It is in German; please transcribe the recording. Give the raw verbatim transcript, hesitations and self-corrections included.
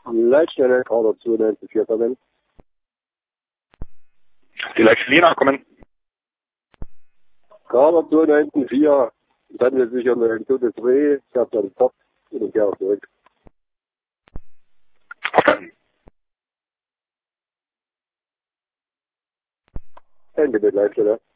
Leitstelle, Kader zwei neun vier kommen. Die Leitstelle nachkommen. Kader zwei neun vier, dann wird sich unter den Tote zwei, ich hab dann Pop und gehe auch zurück. Okay. Ende mit Leitstelle.